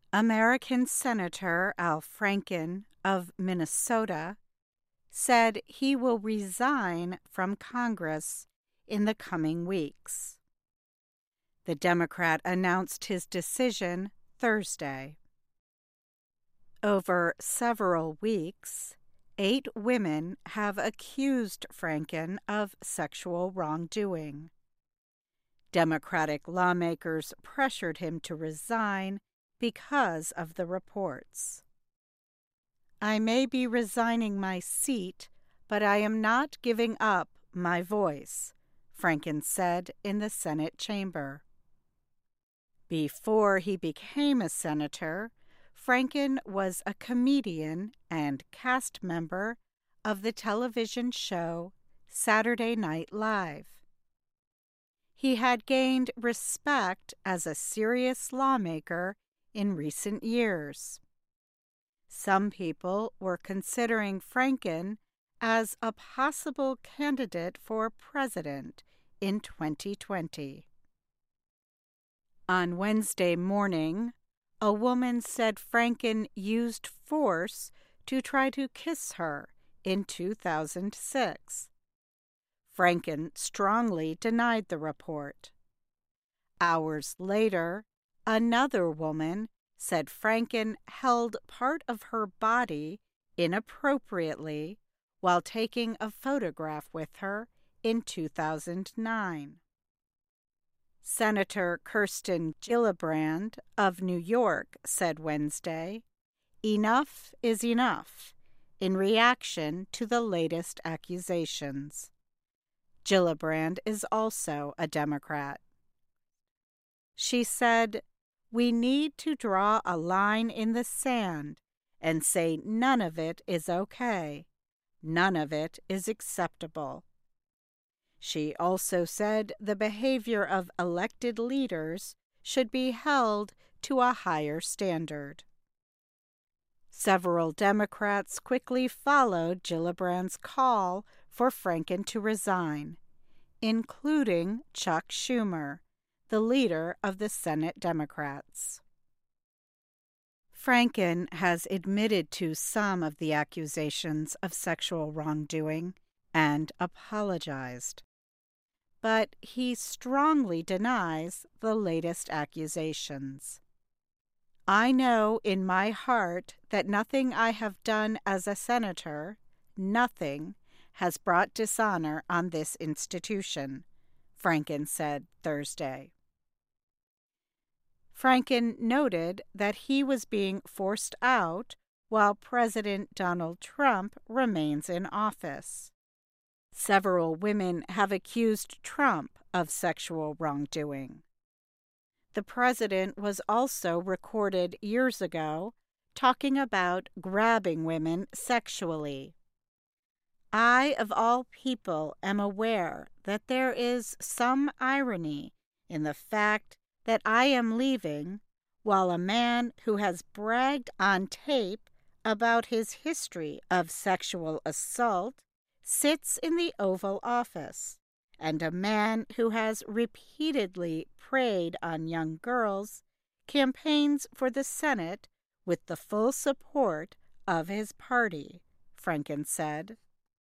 American Senator Al Franken of Minnesota said he will resign from Congress in the coming weeks. The Democrat announced his decision Thursday. Over several weeks, 8 women have accused Franken of sexual wrongdoing. Democratic lawmakers pressured him to resign because of the reports. "I may be resigning my seat, but I am not giving up my voice," Franken said in the Senate chamber. Before he became a senator, Franken was a comedian and cast member of the television show Saturday Night Live. He had gained respect as a serious lawmaker in recent years. Some people were considering Franken as a possible candidate for president in 2020. On Wednesday morning, a woman said Franken used force to try to kiss her in 2006. Franken strongly denied the report. Hours later, another woman said Franken held part of her body inappropriately while taking a photograph with her in 2009. Senator Kirsten Gillibrand of New York said Wednesday, "Enough is enough," in reaction to the latest accusations. Gillibrand is also a Democrat. She said, "We need to draw a line in the sand and say none of it is okay. None of it is acceptable." She also said the behavior of elected leaders should be held to a higher standard. Several Democrats quickly followed Gillibrand's call for Franken to resign, including Chuck Schumer, the leader of the Senate Democrats. Franken has admitted to some of the accusations of sexual wrongdoing and apologized, but he strongly denies the latest accusations. "I know in my heart that nothing I have done as a senator, nothing, has brought dishonor on this institution," Franken said Thursday. Franken noted that he was being forced out while President Donald Trump remains in office. Several women have accused Trump of sexual wrongdoing. The president was also recorded years ago talking about grabbing women sexually. "I, of all people, am aware that there is some irony in the fact that I am leaving while a man who has bragged on tape about his history of sexual assault sits in the Oval Office, and a man who has repeatedly preyed on young girls campaigns for the Senate with the full support of his party," Franken said.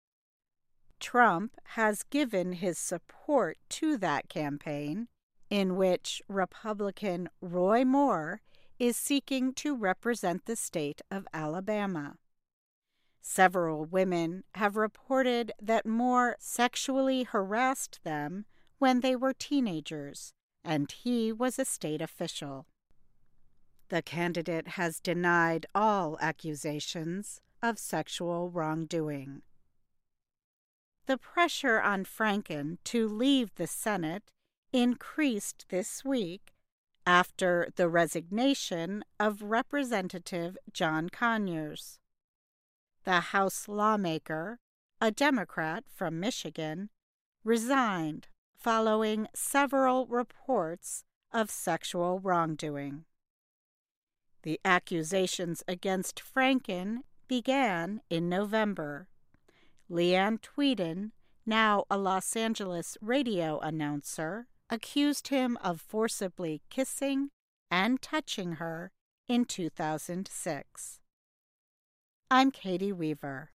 Trump has given his support to that campaign, in which Republican Roy Moore is seeking to represent the state of Alabama. Several women have reported that Moore sexually harassed them when they were teenagers, and he was a state official. The candidate has denied all accusations of sexual wrongdoing. The pressure on Franken to leave the Senate increased this week after the resignation of Representative John Conyers. The House lawmaker, a Democrat from Michigan, resigned following several reports of sexual wrongdoing. The accusations against Franken began in November. Leanne Tweeden, now a Los Angeles radio announcer, accused him of forcibly kissing and touching her in 2006. I'm Katie Weaver.